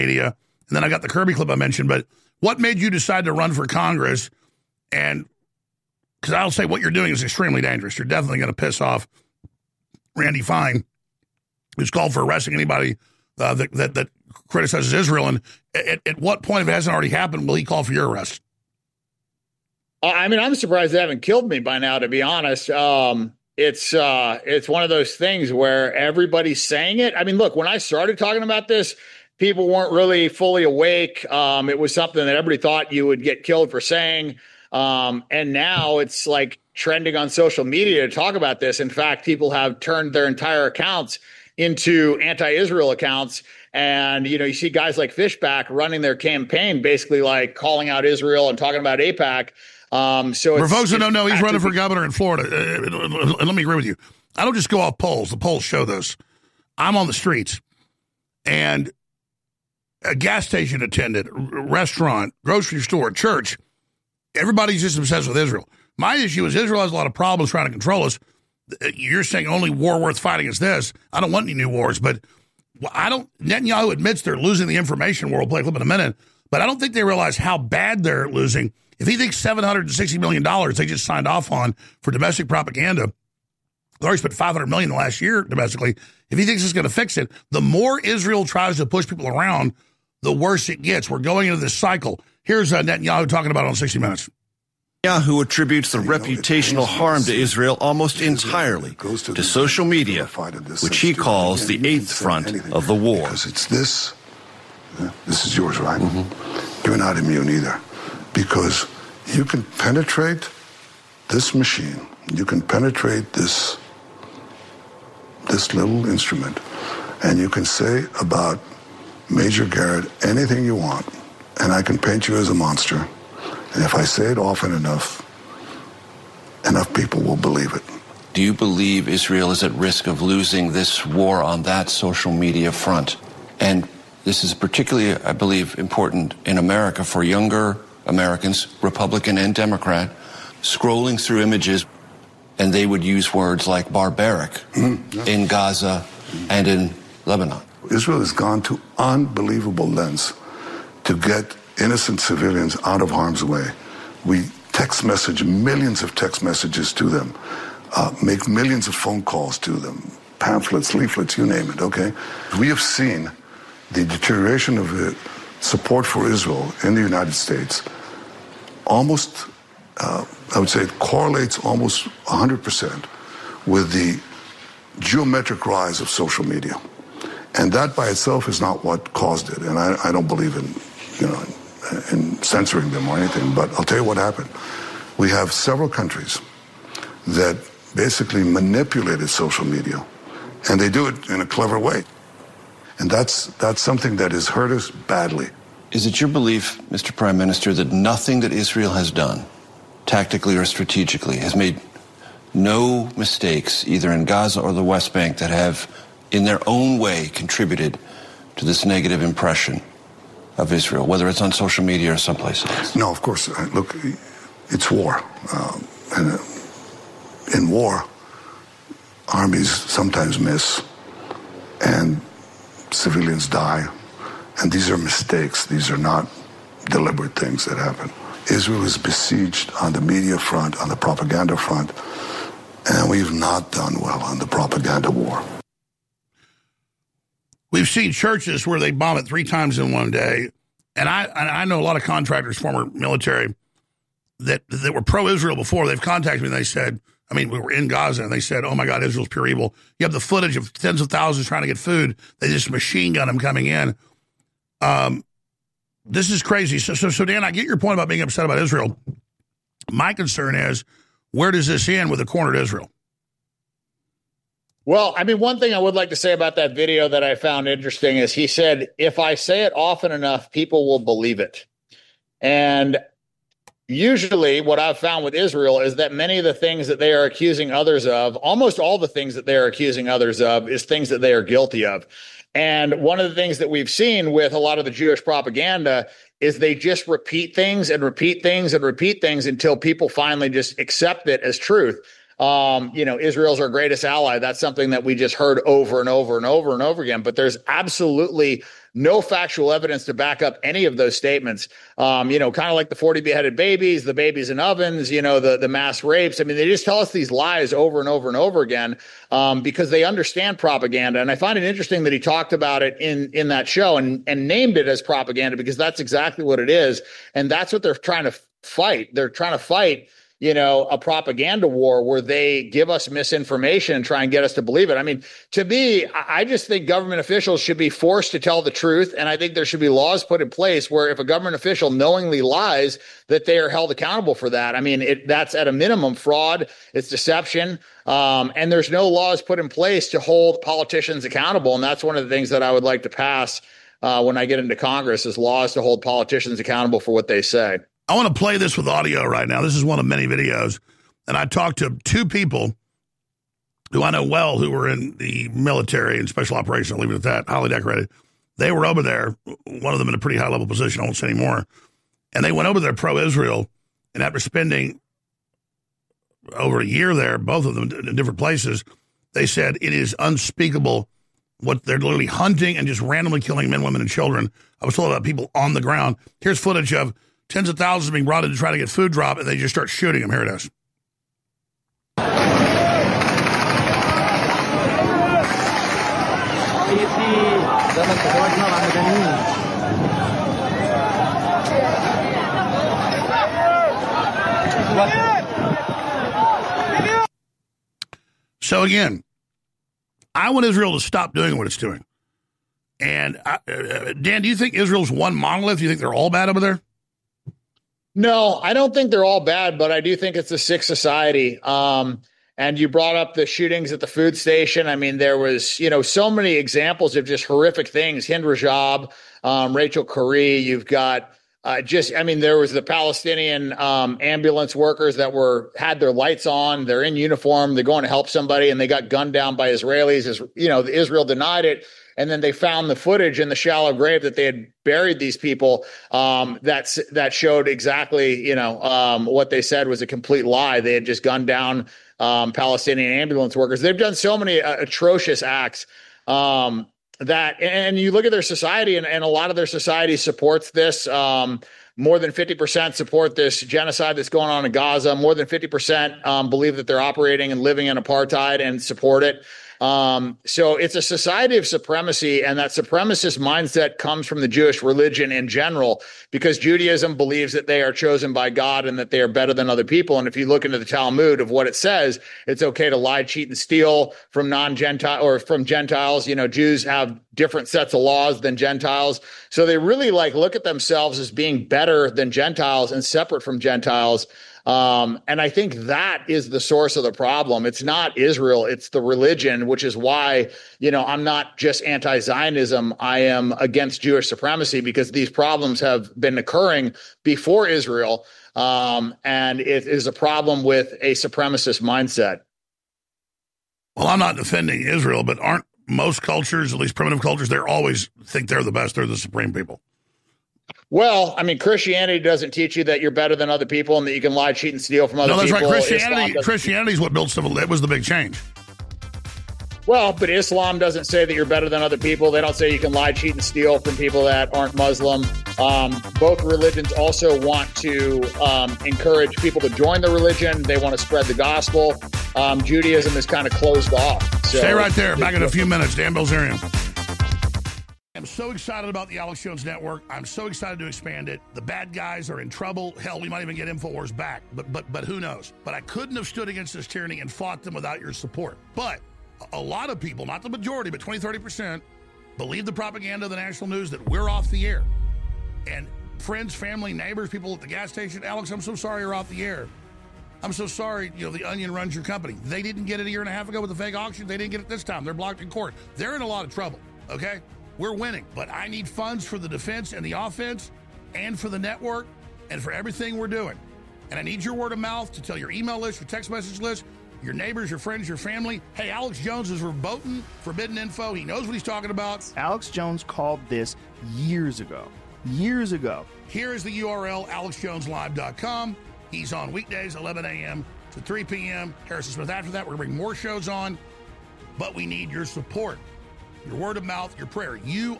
media. And then I got the Kirby clip I mentioned. But what made you decide to run for Congress? And because I'll say what you're doing is extremely dangerous. You're definitely going to piss off Randy Fine, who's called for arresting anybody that criticizes Israel. And at what point, if it hasn't already happened, will he call for your arrest? I mean, I'm surprised they haven't killed me by now, to be honest. It's one of those things where everybody's saying it. I mean, look, when I started talking about this, people weren't really fully awake. It was something that everybody thought you would get killed for saying. And now it's like trending on social media to talk about this. In fact, people have turned their entire accounts into anti-Israel accounts. And, you know, you see guys like Fishback running their campaign, basically like calling out Israel and talking about AIPAC. For folks who don't know, he's running for governor in Florida. And let me agree with you. I don't just go off polls. The polls show this. I'm on the streets. And a gas station attendant, restaurant, grocery store, church, everybody's just obsessed with Israel. My issue is Israel has a lot of problems trying to control us. You're saying only war worth fighting is this. I don't want any new wars, but Netanyahu admits they're losing the information war. We'll play a clip in a minute, but I don't think they realize how bad they're losing. If he thinks $760 million they just signed off on for domestic propaganda, they already spent $500 million last year domestically. If he thinks it's going to fix it, the more Israel tries to push people around, the worse it gets. We're going into this cycle. Here's Netanyahu talking about it on 60 Minutes. Netanyahu attributes the reputational harm to Israel almost entirely to social media, which he calls the eighth front of the war. Because it's this is yours, right? Mm-hmm. You're not immune either. Because you can penetrate this machine, you can penetrate this little instrument, and you can say about Major Garrett anything you want, and I can paint you as a monster. And if I say it often enough people will believe it. Do you believe Israel is at risk of losing this war on that social media front? And this is particularly, I believe, important in America for younger Americans, Republican and Democrat, scrolling through images, and they would use words like barbaric in Gaza and in Lebanon. Israel has gone to unbelievable lengths to get innocent civilians out of harm's way. We text message millions of text messages to them, make millions of phone calls to them, pamphlets, leaflets, you name it, okay? We have seen the deterioration of the support for Israel in the United States almost, I would say it correlates almost 100% with the geometric rise of social media. And that by itself is not what caused it. And I don't believe in censoring them or anything, but I'll tell you what happened. We have several countries that basically manipulated social media, and they do it in a clever way. And that's something that has hurt us badly. Is it your belief, Mr. Prime Minister, that nothing that Israel has done, tactically or strategically, has made no mistakes, either in Gaza or the West Bank, that have, in their own way, contributed to this negative impression of Israel, whether it's on social media or someplace else? No, of course. Look, it's war. And in war, armies sometimes miss, and civilians die. And these are mistakes. These are not deliberate things that happen. Israel is besieged on the media front, on the propaganda front, and we've not done well on the propaganda war. We've seen churches where they bomb it 3 times in one day. And I know a lot of contractors, former military, that were pro-Israel before. They've contacted me and they said, we were in Gaza and they said, oh my God, Israel's pure evil. You have the footage of tens of thousands trying to get food. They just machine gun them coming in. This is crazy. So Dan, I get your point about being upset about Israel. My concern is, where does this end with a cornered Israel? Well, one thing I would like to say about that video that I found interesting is he said, if I say it often enough, people will believe it. And usually what I've found with Israel is that many of the things that they are accusing others of, almost all the things that they are accusing others of, is things that they are guilty of. And one of the things that we've seen with a lot of the Jewish propaganda is they just repeat things and repeat things and repeat things until people finally just accept it as truth. Israel's our greatest ally. That's something that we just heard over and over and over and over again. But there's absolutely no factual evidence to back up any of those statements. Kind of like the 40 beheaded babies, the babies in ovens, the mass rapes. I mean, they just tell us these lies over and over and over again because they understand propaganda. And I find it interesting that he talked about it in that show and named it as propaganda, because that's exactly what it is. And that's what they're trying to fight. They're trying to fight a propaganda war where they give us misinformation and try and get us to believe it. I mean, to me, I just think government officials should be forced to tell the truth. And I think there should be laws put in place where if a government official knowingly lies, that they are held accountable for that. I mean, that's at a minimum fraud, it's deception. And there's no laws put in place to hold politicians accountable. And that's one of the things that I would like to pass when I get into Congress, is laws to hold politicians accountable for what they say. I want to play this with audio right now. This is one of many videos. And I talked to two people who I know well who were in the military and special operations. I'll leave it at that, highly decorated. They were over there, one of them in a pretty high-level position, I won't say anymore. And they went over there pro-Israel. And after spending over a year there, both of them in different places, they said it is unspeakable what they're literally hunting and just randomly killing men, women, and children. I was told about people on the ground. Here's footage of tens of thousands being brought in to try to get food drop, and they just start shooting them. Here it is. So again, I want Israel to stop doing what it's doing. And Dan, do you think Israel's one monolith? Do you think they're all bad over there? No, I don't think they're all bad, but I do think it's a sick society. And you brought up the shootings at the food station. I mean, there was, so many examples of just horrific things. Hind Rajab, Rachel Corrie, you've got there was the Palestinian ambulance workers that had their lights on. They're in uniform. They're going to help somebody, and they got gunned down by Israelis. Israel denied it. And then they found the footage in the shallow grave that they had buried these people that showed exactly, what they said was a complete lie. They had just gunned down Palestinian ambulance workers. They've done so many atrocious acts and you look at their society, and a lot of their society supports this. More than 50% support this genocide that's going on in Gaza. More than 50% believe that they're operating and living in apartheid and support it. So it's a society of supremacy, and that supremacist mindset comes from the Jewish religion in general, because Judaism believes that they are chosen by God and that they are better than other people. And if you look into the Talmud of what it says, it's okay to lie, cheat, and steal from non-Gentile or from Gentiles. Jews have different sets of laws than Gentiles. So they really look at themselves as being better than Gentiles and separate from Gentiles. And I think that is the source of the problem. It's not Israel, it's the religion, which is why, I'm not just anti-Zionism. I am against Jewish supremacy, because these problems have been occurring before Israel. And it is a problem with a supremacist mindset. Well, I'm not defending Israel, but aren't most cultures, at least primitive cultures, they always think they're the best, they're the supreme people? Well, I mean, Christianity doesn't teach you that you're better than other people and that you can lie, cheat, and steal from other people. No, that's right. Christianity is what built civil. That was the big change. Well, but Islam doesn't say that you're better than other people. They don't say you can lie, cheat, and steal from people that aren't Muslim. Both religions also want to encourage people to join the religion. They want to spread the gospel. Judaism is kind of closed off. So stay right there. Back in a few minutes. Dan Bilzerian. I'm so excited about the Alex Jones Network. I'm so excited to expand it. The bad guys are in trouble. Hell, we might even get InfoWars back. But who knows? But I couldn't have stood against this tyranny and fought them without your support. But a lot of people, not the majority, but 20, 30%, believe the propaganda of the national news that we're off the air. And friends, family, neighbors, people at the gas station, Alex, I'm so sorry you're off the air. I'm so sorry, the Onion runs your company. They didn't get it a year and a half ago with the fake auction. They didn't get it this time. They're blocked in court. They're in a lot of trouble, okay? We're winning, but I need funds for the defense and the offense and for the network and for everything we're doing. And I need your word of mouth to tell your email list, your text message list, your neighbors, your friends, your family. Hey, Alex Jones is verboten forbidden info. He knows what he's talking about. Alex Jones called this years ago. Years ago. Here is the URL, alexjoneslive.com. He's on weekdays, 11 a.m. to 3 p.m. Harrison Smith after that. We're going to bring more shows on, but we need your support. Your word of mouth, your prayer. You